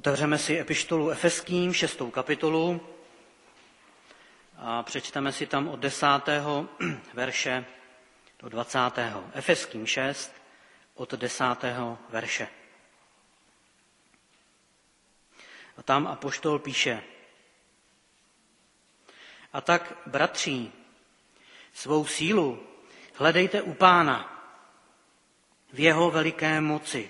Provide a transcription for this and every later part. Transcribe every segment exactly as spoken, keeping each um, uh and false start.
Otevřeme si epištolu Efeským, šestou kapitolu a přečteme si tam od desátého verše do dvacátého Efeským šest od desátého verše. A tam apoštol píše: A tak, bratří, svou sílu hledejte u Pána v jeho veliké moci.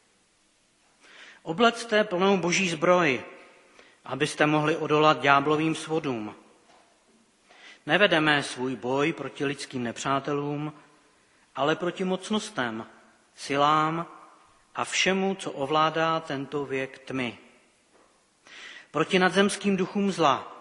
Oblecte plnou boží zbroj, abyste mohli odolat ďáblovým svodům. Nevedeme svůj boj proti lidským nepřátelům, ale proti mocnostem, silám a všemu, co ovládá tento věk tmy. Proti nadzemským duchům zla.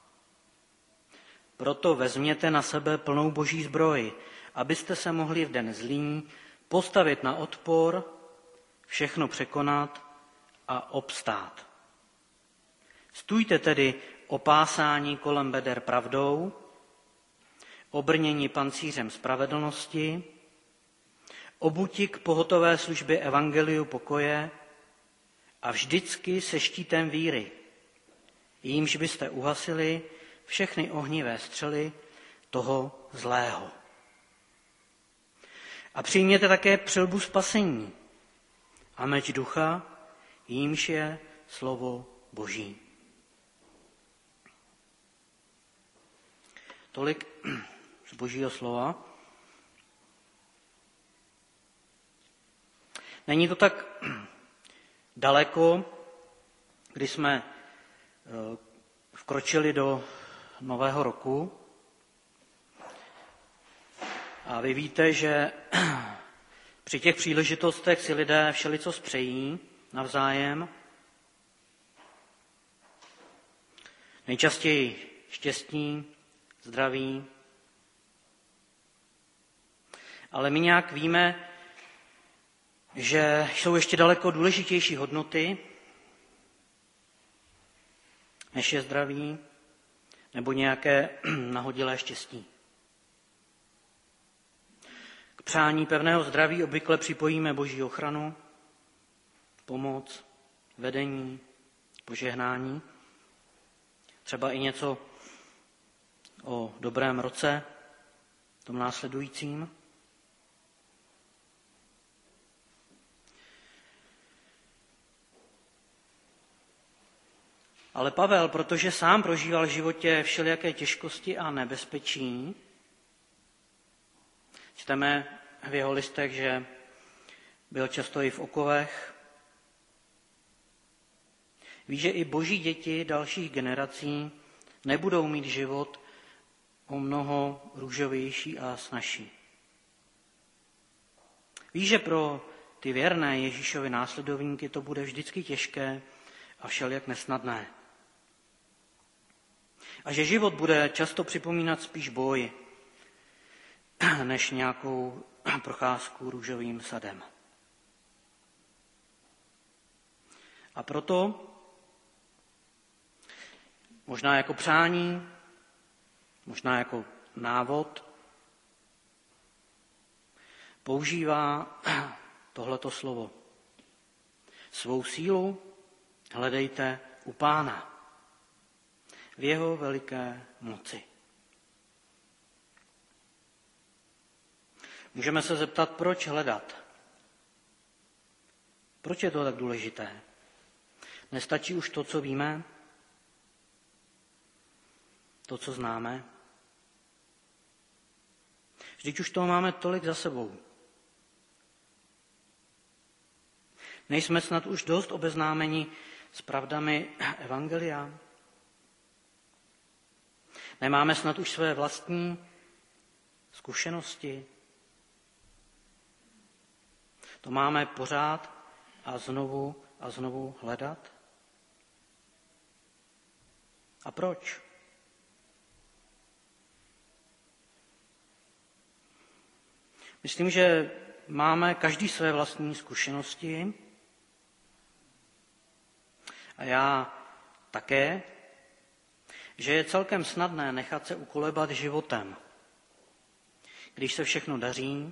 Proto vezměte na sebe plnou boží zbroj, abyste se mohli v den zlý postavit na odpor, všechno překonat a obstát. Stůjte tedy opásáni kolem beder pravdou, obrněni pancířem spravedlnosti, obuti k pohotové službě evangeliu pokoje a vždycky se štítem víry, jímž byste uhasili všechny ohnivé střely toho zlého. A přijměte také přilbu spasení a meč ducha, jímž je slovo Boží. Tolik z Božího slova. Není to tak daleko, když jsme vkročili do nového roku. A vy víte, že při těch příležitostech si lidé všelico spřejí navzájem. Nejčastěji štěstí, zdraví. Ale my nějak víme, že jsou ještě daleko důležitější hodnoty, než je zdraví nebo nějaké nahodilé štěstí. K přání pevného zdraví obvykle připojíme Boží ochranu, pomoc, vedení, požehnání, třeba i něco o dobrém roce, tom následujícím. Ale Pavel, protože sám prožíval v životě všelijaké těžkosti a nebezpečí, čteme v jeho listech, že byl často i v okovech, ví, že i boží děti dalších generací nebudou mít život o mnoho růžovější a snazší. Ví, že pro ty věrné Ježíšovi následovníky to bude vždycky těžké a všelijak nesnadné. A že život bude často připomínat spíš boj, než nějakou procházku růžovým sadem. A proto možná jako přání, možná jako návod používá tohleto slovo. Svou sílu hledejte u Pána v jeho veliké moci. Můžeme se zeptat, proč hledat? Proč je to tak důležité? Nestačí už to, co víme? To, co známe? Vždyť už toho máme tolik za sebou. Nejsme snad už dost obeznámeni s pravdami evangelia? Nemáme snad už své vlastní zkušenosti? To máme pořád a znovu a znovu hledat? A proč? Myslím, že máme každý své vlastní zkušenosti a já také, že je celkem snadné nechat se ukolebat životem, když se všechno daří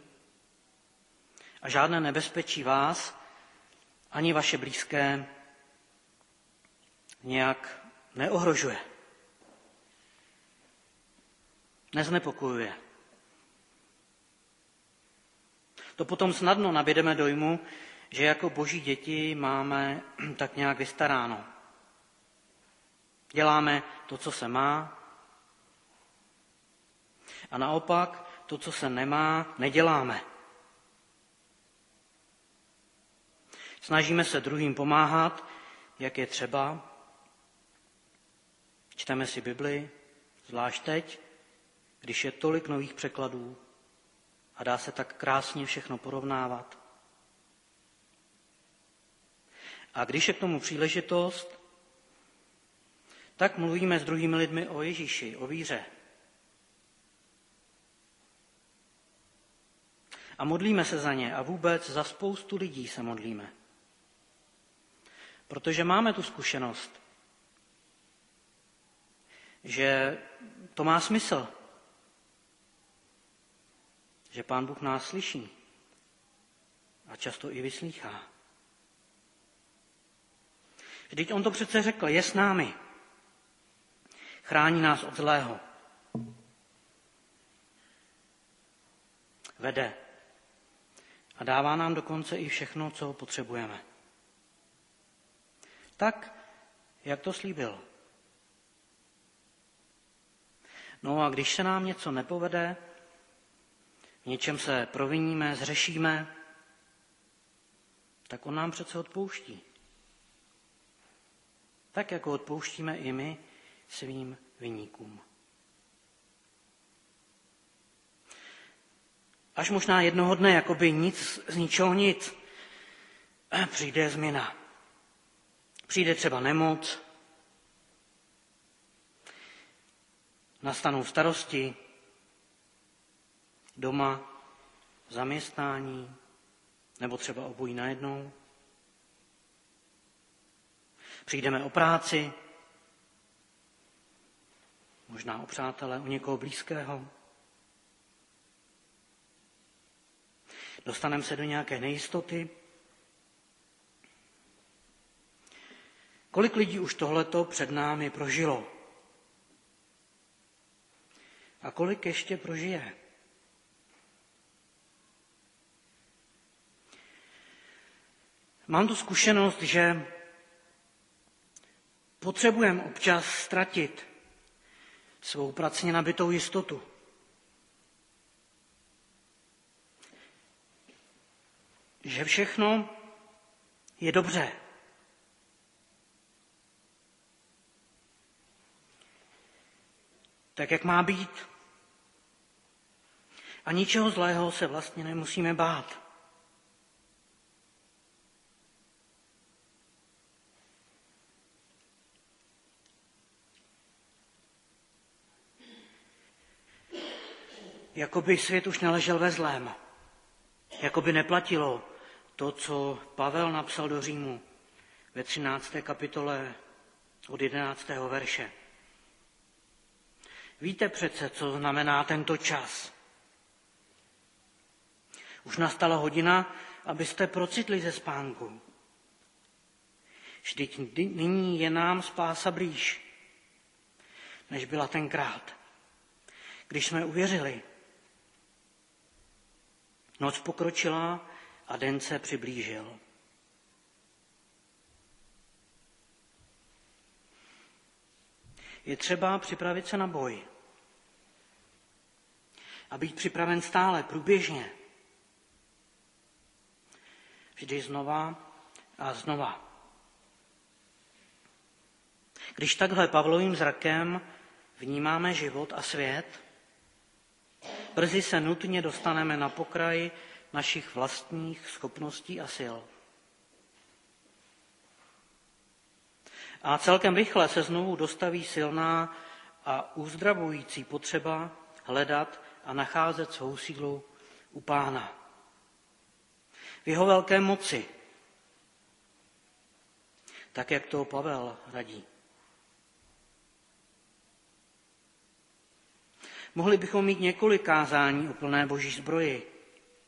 a žádné nebezpečí vás ani vaše blízké nějak neohrožuje, neznepokojuje. To potom snadno nabídeme dojmu, že jako boží děti máme tak nějak vystaráno. Děláme to, co se má, a naopak to, co se nemá, neděláme. Snažíme se druhým pomáhat, jak je třeba. Čteme si Bibli, zvlášť teď, když je tolik nových překladů a dá se tak krásně všechno porovnávat. A když je k tomu příležitost, tak mluvíme s druhými lidmi o Ježíši, o víře. A modlíme se za ně a vůbec za spoustu lidí se modlíme. Protože máme tu zkušenost, že to má smysl, že Pán Bůh nás slyší a často i vyslýchá. Vždyť on to přece řekl, je s námi, chrání nás od zlého, vede a dává nám dokonce i všechno, co potřebujeme. Tak, jak to slíbil. No a když se nám něco nepovede, v něčem se proviníme, zřešíme, tak on nám přece odpouští. Tak, jako odpouštíme i my svým viníkům. Až možná jednoho dne, jakoby nic z ničeho nic, přijde změna. Přijde třeba nemoc, nastanou starosti, doma, zaměstnání, nebo třeba obojí najednou. Přijdeme o práci, možná o přátele, o někoho blízkého. Dostaneme se do nějaké nejistoty. Kolik lidí už tohleto před námi prožilo? A kolik ještě prožije? Mám tu zkušenost, že potřebujeme občas ztratit svou pracně nabitou jistotu. Že všechno je dobře. Tak, jak má být. A ničeho zlého se vlastně nemusíme bát. Jakoby svět už neležel ve zlém. Jakoby neplatilo to, co Pavel napsal do Římu ve třinácté kapitole od jedenáctého verše. Víte přece, co znamená tento čas. Už nastala hodina, abyste procitli ze spánku. Vždyť nyní je nám spása blíž, než byla tenkrát, když jsme uvěřili. Noc pokročila a den se přiblížil. Je třeba připravit se na boj a být připraven stále, průběžně. Vždy znova a znova. Když takhle Pavlovým zrakem vnímáme život a svět, brzy se nutně dostaneme na pokraj našich vlastních schopností a sil. A celkem rychle se znovu dostaví silná a uzdravující potřeba hledat a nacházet svou sílu u Pána. V jeho velké moci, tak jak to Pavel radí. Mohli bychom mít několik kázání o plné boží zbroji,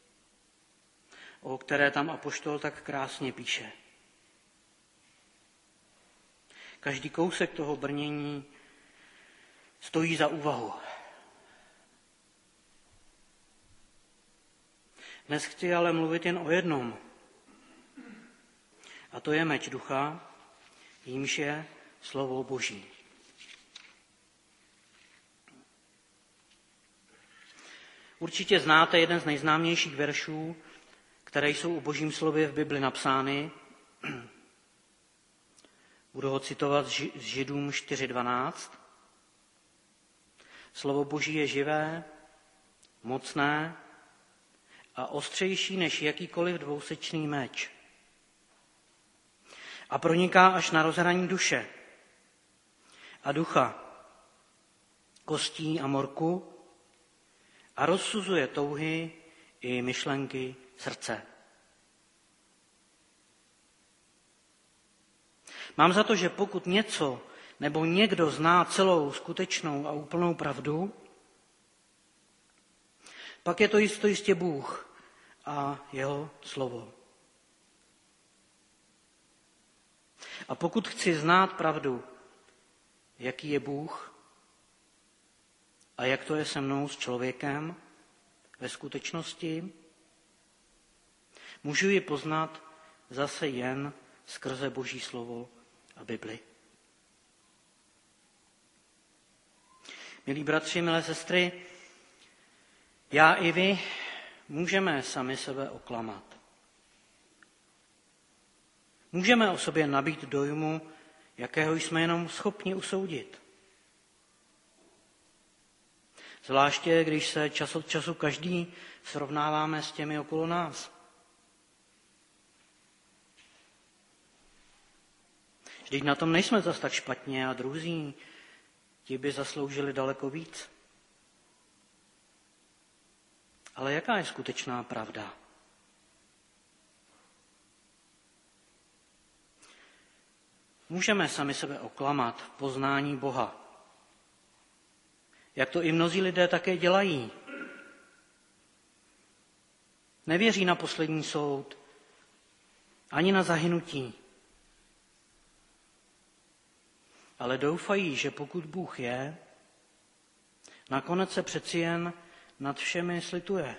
o které tam apoštol tak krásně píše. Každý kousek toho brnění stojí za úvahu. Dnes chci ale mluvit jen o jednom. A to je meč ducha, jímž je slovo Boží. Určitě znáte jeden z nejznámějších veršů, které jsou o Božím slově v Bibli napsány. Budu ho citovat z Židům čtyři dvanáct. Slovo Boží je živé, mocné a ostřejší než jakýkoliv dvousečný meč. A proniká až na rozhraní duše a ducha, kostí a morku a rozsuzuje touhy i myšlenky srdce. Mám za to, že pokud něco nebo někdo zná celou skutečnou a úplnou pravdu, pak je to jisto jistě Bůh a jeho slovo. A pokud chci znát pravdu, jaký je Bůh a jak to je se mnou, s člověkem, ve skutečnosti, můžu ji poznat zase jen skrze Boží slovo a Bibli. Milí bratři, milé sestry, já i vy můžeme sami sebe oklamat. Můžeme o sobě nabít dojmu, jakého jsme jenom schopni usoudit. Zvláště, když se čas od času každý srovnáváme s těmi okolo nás. Vždyť na tom nejsme zas tak špatně a druzí, ti by zasloužili daleko víc. Ale jaká je skutečná pravda? Můžeme sami sebe oklamat v poznání Boha. Jak to i mnozí lidé také dělají. Nevěří na poslední soud, ani na zahynutí. Ale doufají, že pokud Bůh je, nakonec se přeci jen nad všemi slituje.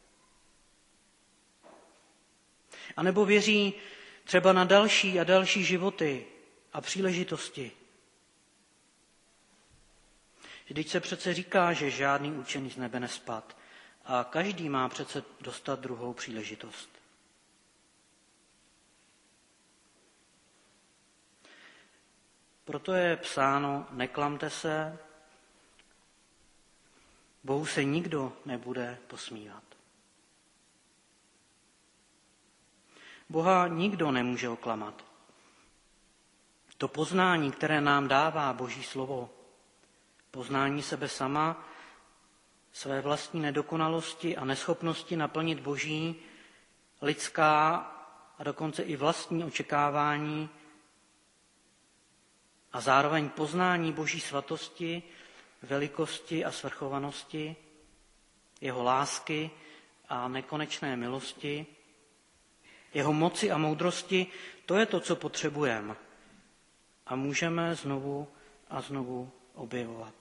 A nebo věří třeba na další a další životy a příležitosti. Vždyť se přece říká, že žádný učený z nebe nespad a každý má přece dostat druhou příležitost. Proto je psáno, neklamte se, Bohu se nikdo nebude posmívat. Boha nikdo nemůže oklamat. To poznání, které nám dává Boží slovo, poznání sebe sama, své vlastní nedokonalosti a neschopnosti naplnit Boží, lidská a dokonce i vlastní očekávání a zároveň poznání Boží svatosti, velikosti a svrchovanosti, jeho lásky a nekonečné milosti, jeho moci a moudrosti, to je to, co potřebujeme a můžeme znovu a znovu objevovat.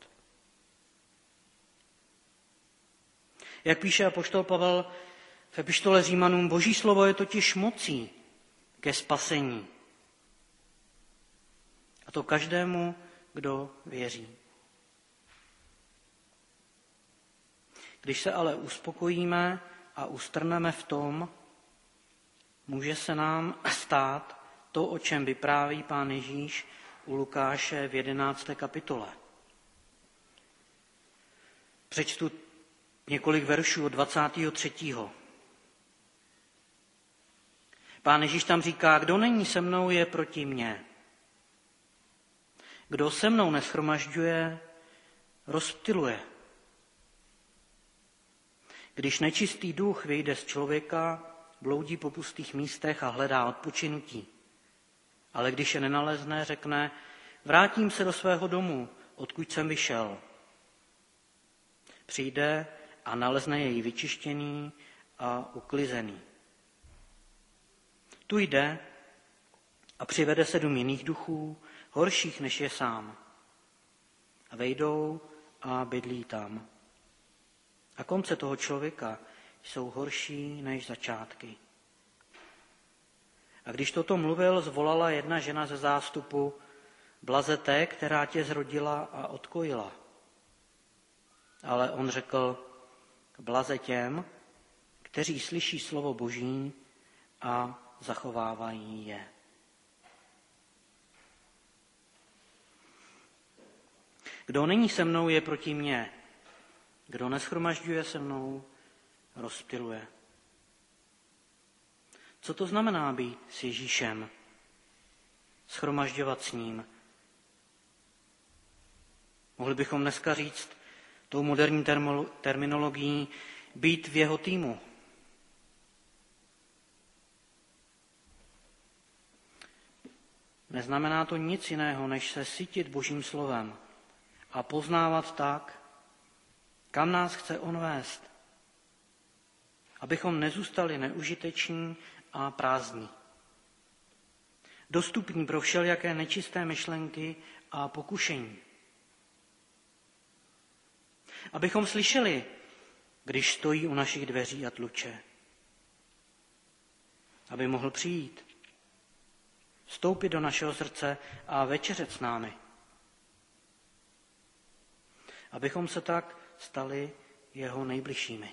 Jak píše apoštol Pavel v epištole Římanům, Boží slovo je totiž mocí ke spasení. A to každému, kdo věří. Když se ale uspokojíme a ustrneme v tom, může se nám stát to, o čem vypráví Pán Ježíš u Lukáše v jedenácté kapitole. Přečtu několik veršů od dvacátého třetího Pán Ježíš tam říká, kdo není se mnou, je proti mně. Kdo se mnou neshromažďuje, rozptyluje. Když nečistý duch vyjde z člověka, bloudí po pustých místech a hledá odpočinutí. Ale když je nenalezne, řekne, vrátím se do svého domu, odkud jsem vyšel. Přijde a nalezne jej vyčištěný a uklizený. Tu jde a přivede sedm jiných duchů, horších než je sám. A vejdou a bydlí tam. A konce toho člověka jsou horší než začátky. A když toto mluvil, zvolala jedna žena ze zástupu: Blaze té, která tě zrodila a odkojila. Ale on řekl: Blaze těm, kteří slyší slovo Boží a zachovávají je. Kdo není se mnou, je proti mně. Kdo neshromažďuje se mnou, rozptyluje. Co to znamená být s Ježíšem? Shromažďovat s ním. Mohli bychom dneska říct tou moderní terminologií být v jeho týmu. Neznamená to nic jiného, než se sytit Božím slovem a poznávat tak, kam nás chce on vést, abychom nezůstali neužiteční a prázdní. Dostupní pro všelijaké nečisté myšlenky a pokušení. Abychom slyšeli, když stojí u našich dveří a tluče. Aby mohl přijít, vstoupit do našeho srdce a večeřet s námi. Abychom se tak stali jeho nejbližšími.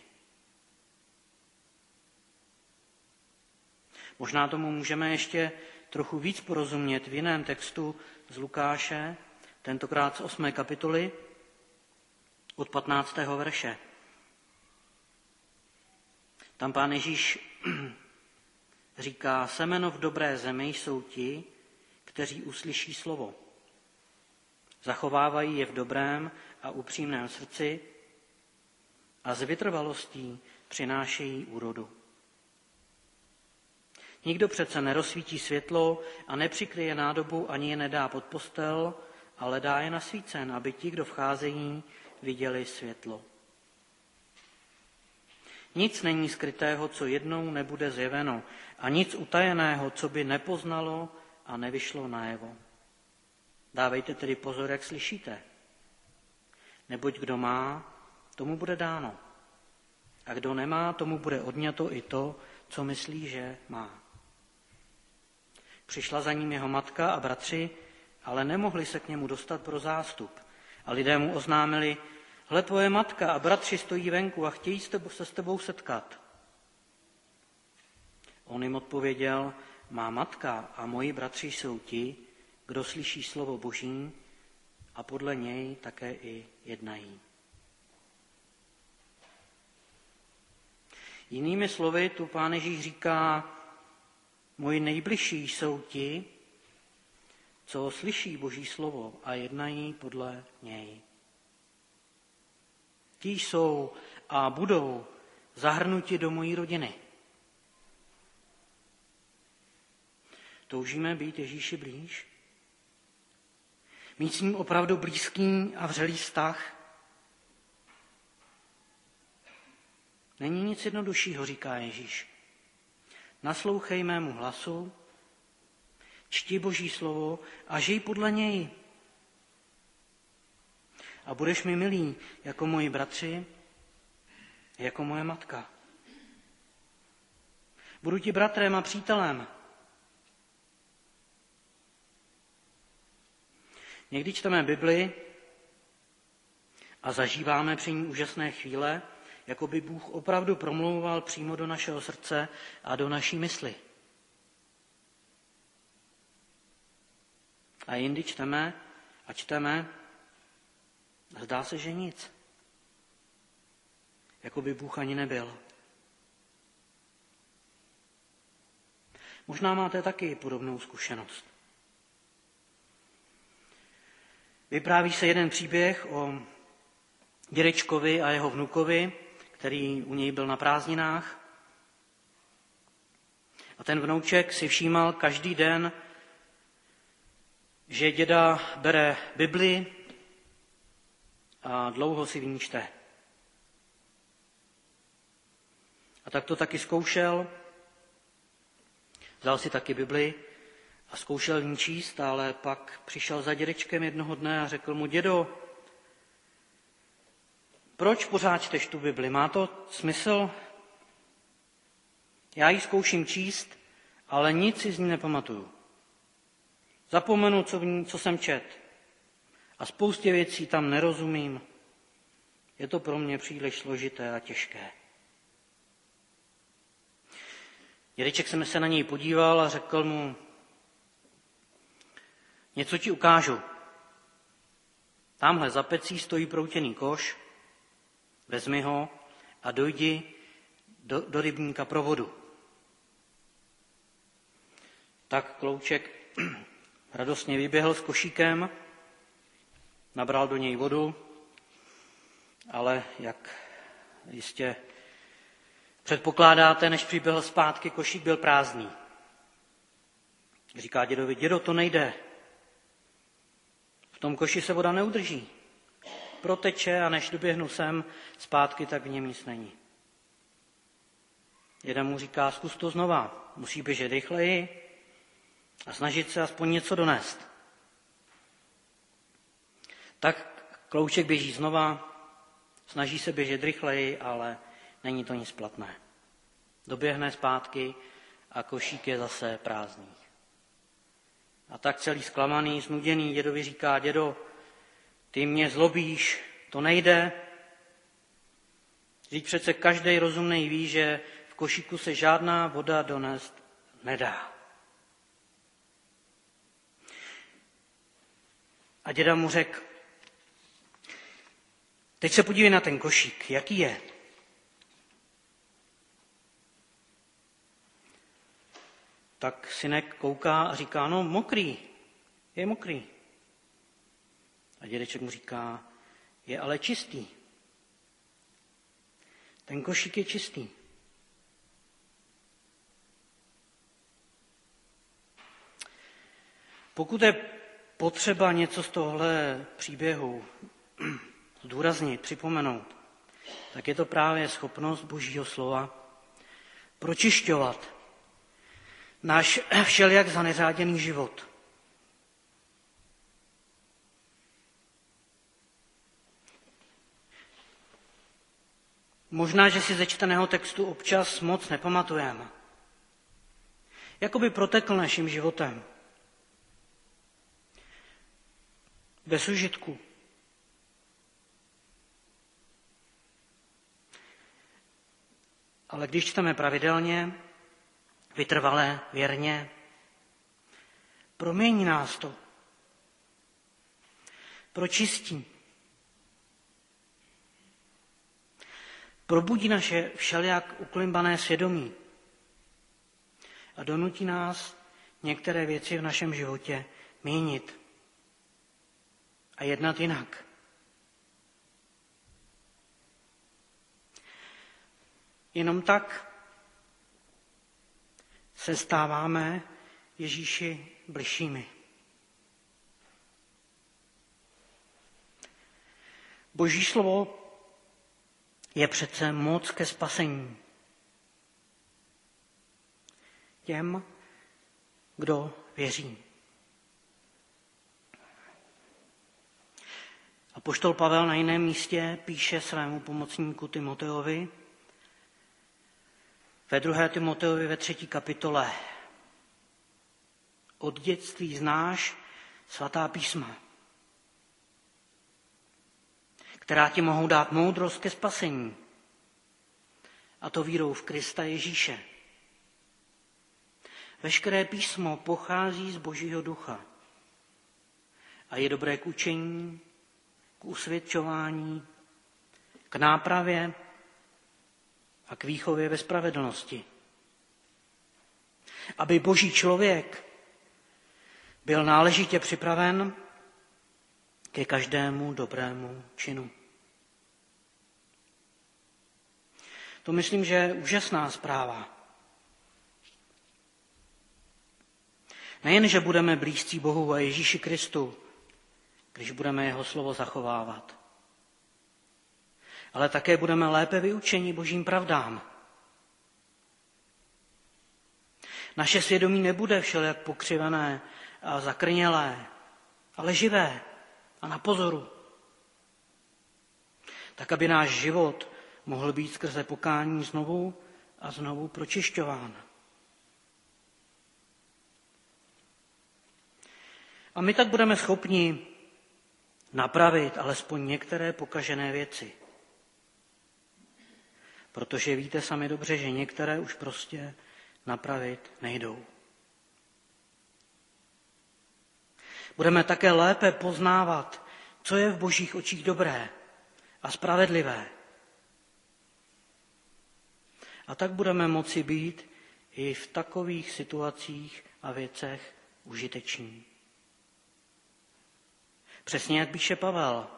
Možná tomu můžeme ještě trochu víc porozumět v jiném textu z Lukáše, tentokrát z osmé kapitoly, od patnáctého verše. Tam Pán Ježíš říká: semeno v dobré zemi jsou ti, kteří uslyší slovo. Zachovávají je v dobrém a upřímném srdci a s vytrvalostí přinášejí úrodu. Nikdo přece nerozsvítí světlo a nepřikryje nádobu ani je nedá pod postel, ale dá je nasvícen, aby ti, kdo vcházejí, viděli světlo. Nic není skrytého, co jednou nebude zjeveno, a nic utajeného, co by nepoznalo a nevyšlo najevo. Dávejte tedy pozor, jak slyšíte. Neboť kdo má, tomu bude dáno. A kdo nemá, tomu bude odňato i to, co myslí, že má. Přišla za ním jeho matka a bratři, ale nemohli se k němu dostat pro zástup. A lidé mu oznámili: hle, tvoje matka a bratři stojí venku a chtějí se s tebou setkat. On jim odpověděl: má matka a moji bratři jsou ti, kdo slyší slovo Boží a podle něj také i jednají. Jinými slovy, tu Pán Ježíš říká: moji nejbližší jsou ti, co slyší Boží slovo a jednají podle něj. Ti jsou a budou zahrnuti do mojí rodiny. Toužíme být Ježíši blíž? Mít s ním opravdu blízký a vřelý vztah? Není nic jednoduššího, říká Ježíš. Naslouchej mému hlasu, čti Boží slovo a žij podle něj. A budeš mi milý jako moji bratři, jako moje matka. Budu ti bratrem a přítelem. Někdy čteme Bibli a zažíváme při ní úžasné chvíle, jako by Bůh opravdu promlouval přímo do našeho srdce a do naší mysli. A jindy čteme a čteme, zdá se, že nic. Jako by Bůh ani nebyl. Možná máte taky podobnou zkušenost. Vypráví se jeden příběh o dědečkovi a jeho vnukovi, který u něj byl na prázdninách. A ten vnouček si všímal každý den, že děda bere Bibli a dlouho si v ní čte. A tak to taky zkoušel, vzal si taky Bibli a zkoušel v ní číst, ale pak přišel za dědečkem jednoho dne a řekl mu: dědo, proč pořád čteš tu Bibli? Má to smysl? Já ji zkouším číst, ale nic si z ní nepamatuju. Zapomenu, co, v ní, co jsem čet. A spoustě věcí tam nerozumím. Je to pro mě příliš složité a těžké. Dědeček se se na něj podíval a řekl mu: něco ti ukážu. Tamhle za pecí stojí proutěný koš, vezmi ho a dojdi do, do rybníka pro vodu. Tak klouček radostně vyběhl s košíkem, nabral do něj vodu, ale jak jistě předpokládáte, než přiběhl zpátky, košík byl prázdný. Říká dědovi: dědo, to nejde. V tom koši se voda neudrží. Proteče a než doběhnu sem zpátky, tak v něm nic není. Děda mu říká: zkus to znova. Musí běžet rychleji a snažit se aspoň něco donést. Tak klouček běží znova, snaží se běžet rychleji, ale není to nic platné. Doběhne zpátky a košík je zase prázdný. A tak celý zklamaný, znuděný dědovi říká: dědo, ty mě zlobíš, to nejde. Vždyť přece každý rozumnej ví, že v košíku se žádná voda donést nedá. A děda mu řekl: teď se podívej na ten košík, jaký je. Tak synek kouká a říká: no mokrý, je mokrý. A dědeček mu říká: je ale čistý. Ten košík je čistý. Pokud je potřeba něco z tohle příběhu zdůraznit, připomenout, tak je to právě schopnost Božího slova pročišťovat náš všelijak zaneřáděný život. Možná, že si ze čteného textu občas moc nepamatujeme. Jakoby protekl naším životem. Bez užitku. Ale když čteme pravidelně, vytrvale, věrně, promění nás to. Pročistí. Probudí naše všelijak uklimbané svědomí a donutí nás některé věci v našem životě měnit a jednat jinak. Jenom tak se stáváme Ježíši bližšími. Boží slovo je přece moc ke spasení. Těm, kdo věří. Apoštol Pavel na jiném místě píše svému pomocníku Timoteovi ve druhé Timoteovi ve třetí kapitole. Od dětství znáš svatá písma, která ti mohou dát moudrost ke spasení, a to vírou v Krista Ježíše. Veškeré písmo pochází z Božího ducha a je dobré k učení, k usvědčování, k nápravě a k výchově ve spravedlnosti. Aby Boží člověk byl náležitě připraven ke každému dobrému činu. To myslím, že je úžasná zpráva. Nejen, že budeme blízcí Bohu a Ježíši Kristu, když budeme jeho slovo zachovávat, ale také budeme lépe vyučeni Božím pravdám. Naše svědomí nebude všelijak pokřivené a zakrnělé, ale živé a na pozoru. Tak, aby náš život mohl být skrze pokání znovu a znovu pročišťován. A my tak budeme schopni napravit alespoň některé pokažené věci. Protože víte sami dobře, že některé už prostě napravit nejdou. Budeme také lépe poznávat, co je v Božích očích dobré a spravedlivé. A tak budeme moci být i v takových situacích a věcech užiteční. Přesně jak píše Pavel.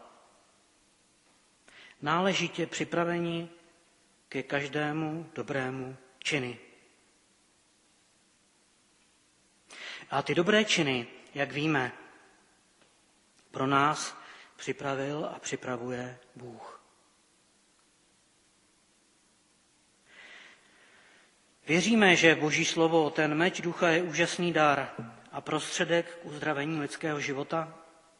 Náležitě připraveni ke každému dobrému činy. A ty dobré činy, jak víme, pro nás připravil a připravuje Bůh. Věříme, že Boží slovo, ten meč ducha, je úžasný dar a prostředek k uzdravení lidského života.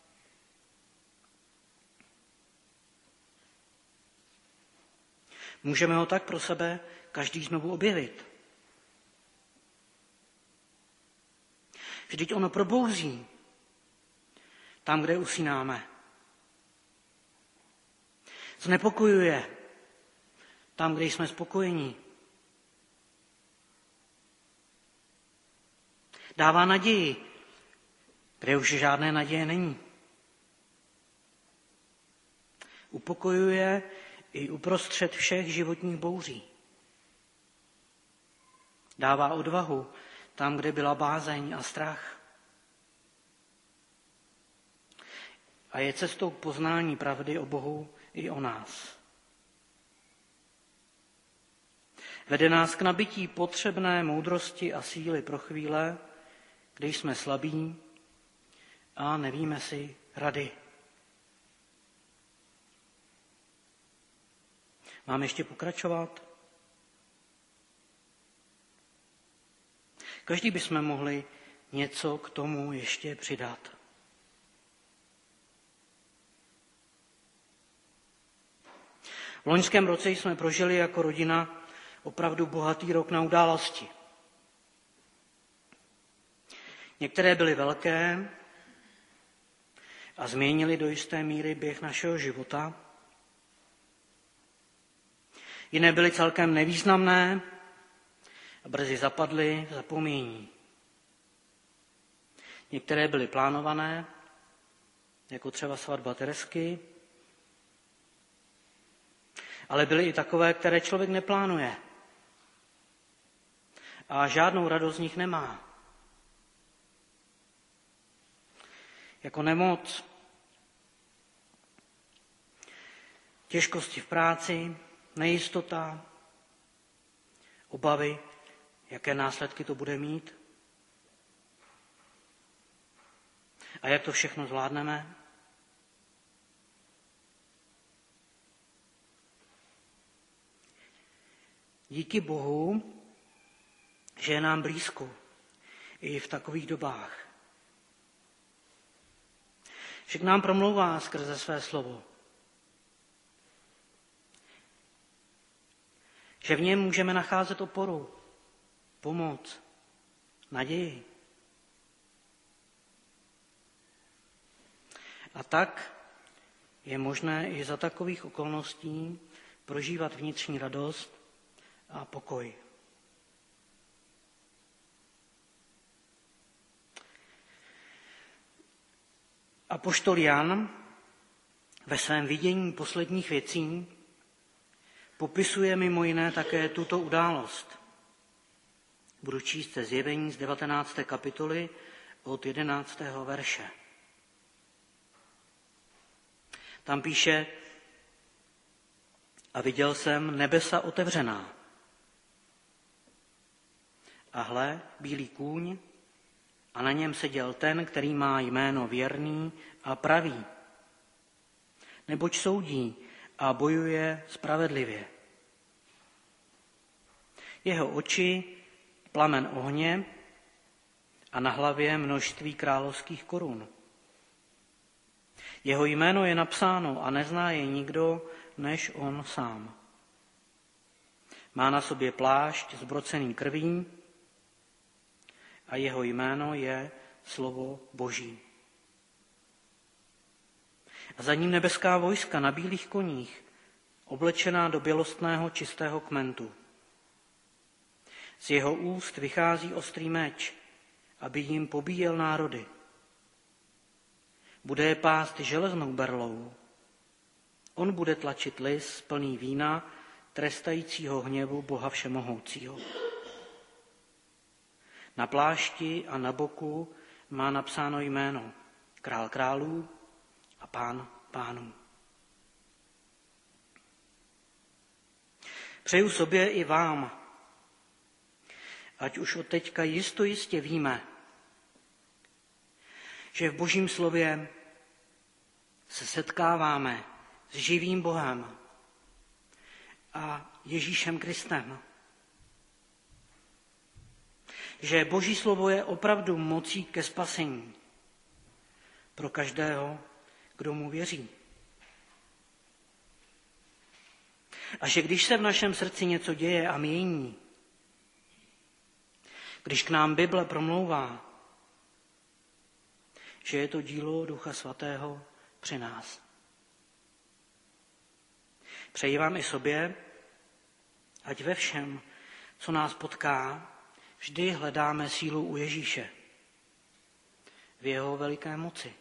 Můžeme ho tak pro sebe každý znovu objevit. Vždyť ono probouzí tam, kde usínáme. Znepokojuje tam, kde jsme spokojení. Dává naději, kde už žádné naděje není. Upokojuje i uprostřed všech životních bouří. Dává odvahu tam, kde byla bázeň a strach. A je cestou k poznání pravdy o Bohu i o nás. Vede nás k nabití potřebné moudrosti a síly pro chvíle, když jsme slabí a nevíme si rady. Mám ještě pokračovat? Každý bychom mohli něco k tomu ještě přidat. V loňském roce jsme prožili jako rodina opravdu bohatý rok na události. Některé byly velké a změnily do jisté míry běh našeho života. Jiné byly celkem nevýznamné a brzy zapadly v zapomnění. Některé byly plánované, jako třeba svatba Teresky, ale byly i takové, které člověk neplánuje a žádnou radost z nich nemá. Jako nemoc, těžkosti v práci, nejistota, obavy, jaké následky to bude mít a jak to všechno zvládneme. Díky Bohu, že je nám blízko i v takových dobách. Že k nám promlouvá skrze své slovo. Že v něm můžeme nacházet oporu, pomoc, naději. A tak je možné i za takových okolností prožívat vnitřní radost a pokoj. Apoštol Jan ve svém vidění posledních věcí popisuje mimo jiné také tuto událost. Budu číst ze Zjevení z devatenácté kapitoly od jedenáctého verše. Tam píše: A viděl jsem nebesa otevřená. A hle, bílý kůň, a na něm seděl ten, který má jméno věrný a pravý. Neboť soudí a bojuje spravedlivě. Jeho oči plamen ohně a na hlavě množství královských korun. Jeho jméno je napsáno a nezná je nikdo než on sám. Má na sobě plášť zbrocený krví a jeho jméno je slovo Boží. A za ním nebeská vojska na bílých koních, oblečená do bělostného čistého kmentu. Z jeho úst vychází ostrý meč, aby jim pobíjel národy. Bude je pást železnou berlou. On bude tlačit lis plný vína, trestajícího hněvu Boha všemohoucího. Na plášti a na boku má napsáno jméno Král králů a Pán pánů. Přeju sobě i vám, ať už od teďka jisto jistě víme, že v Božím slově se setkáváme s živým Bohem a Ježíšem Kristem. Že Boží slovo je opravdu mocí ke spasení pro každého, kdo mu věří. A že když se v našem srdci něco děje a mění, když k nám Bible promlouvá, že je to dílo Ducha Svatého při nás. Přeji vám i sobě, ať ve všem, co nás potká, vždy hledáme sílu u Ježíše, v jeho veliké moci.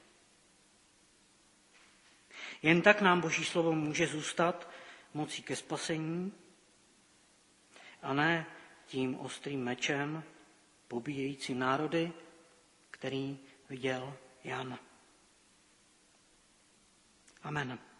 Jen tak nám Boží slovo může zůstat mocí ke spasení a ne tím ostrým mečem pobíjejícím národy, který viděl Jan. Amen.